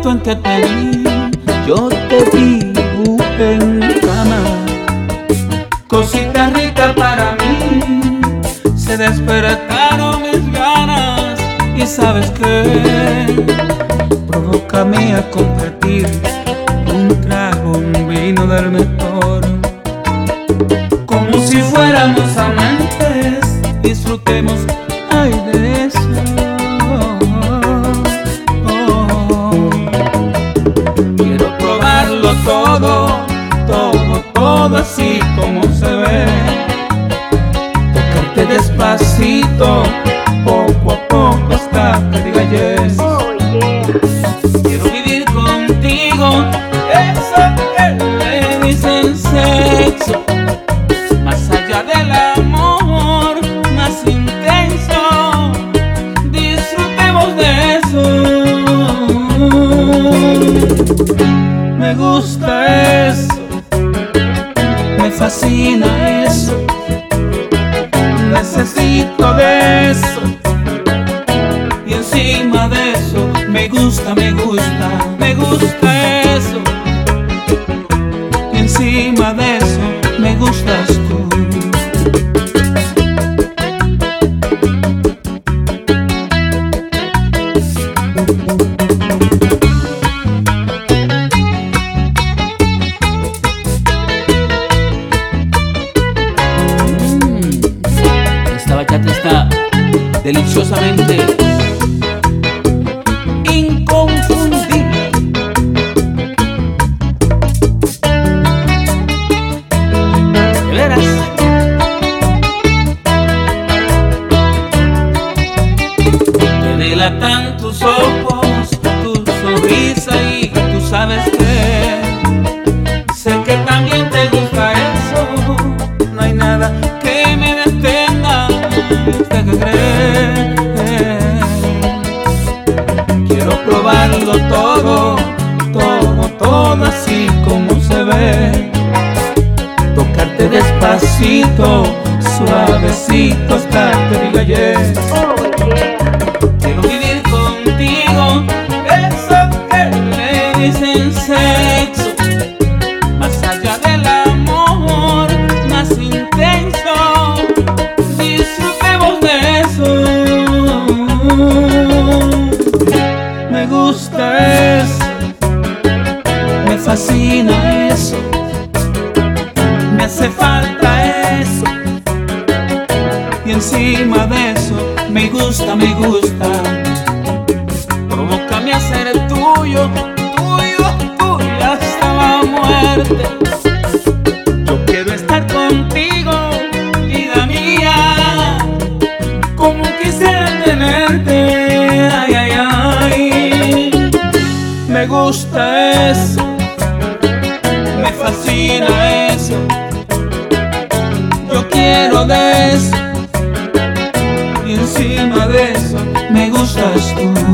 momento en que te vi, yo te dibujé en cama. Cosita rica para mí, se despertaron mis ganas. Y sabes qué, provócame a compartir un trago, un vino del mejor. Como si fuéramos amantes, disfrutemos, ay, de eso. Quiero probarlo todo, todo, todo así como se ve. Tocarte despacito, poco a poco hasta que diga yes. Quiero vivir contigo, eso que le dicen sexo. Más allá del amor, más intenso, disfrutemos de eso. Me gusta eso, me fascina eso, necesito de eso. Y encima de eso, me gusta, me gusta, me gusta eso. Y encima de eso, me gustas tú. Esta bachata está deliciosamente inconfundible. De veras. Me delatan tus ojos, tu sonrisa y tú sabes que sé que también te gusta eso. No hay nada que me detenga, deja creer. Quiero probarlo todo, todo, todo así como se ve. Tocarte despacito, suavecito hasta que diga yes. Quiero vivir contigo, eso que le dicen sexo. Más allá del amor, más intenso, disfrutemos de eso. Me gusta eso, me fascina eso, me hace falta eso. Y encima de eso, me gusta, me gusta. Provócame a ser tuyo, tuyo, tuyo hasta la muerte. Yo quiero estar contigo, vida mía, como quisiera tenerte. Ay, ay, ay. Me gusta eso, me fascina eso. Yo quiero de eso. Y encima de eso, me gustas tú.